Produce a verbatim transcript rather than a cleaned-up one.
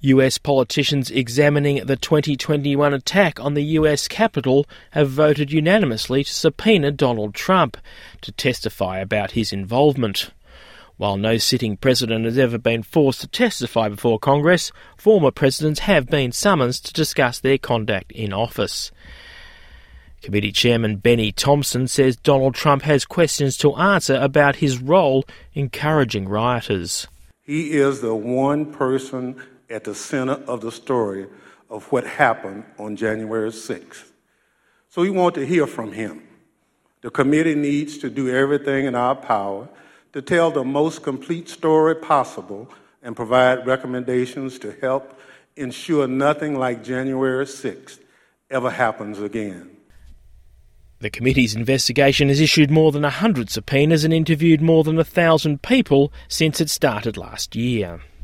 U S politicians examining the twenty twenty-one attack on the U S Capitol have voted unanimously to subpoena Donald Trump to testify about his involvement. While no sitting president has ever been forced to testify before Congress, former presidents have been summoned to discuss their conduct in office. Committee Chairman Benny Thompson says Donald Trump has questions to answer about his role encouraging rioters. He is the one person at the center of the story of what happened on January sixth. So we want to hear from him. The committee needs to do everything in our power to tell the most complete story possible and provide recommendations to help ensure nothing like January sixth ever happens again. The committee's investigation has issued more than one hundred subpoenas and interviewed more than one thousand people since it started last year.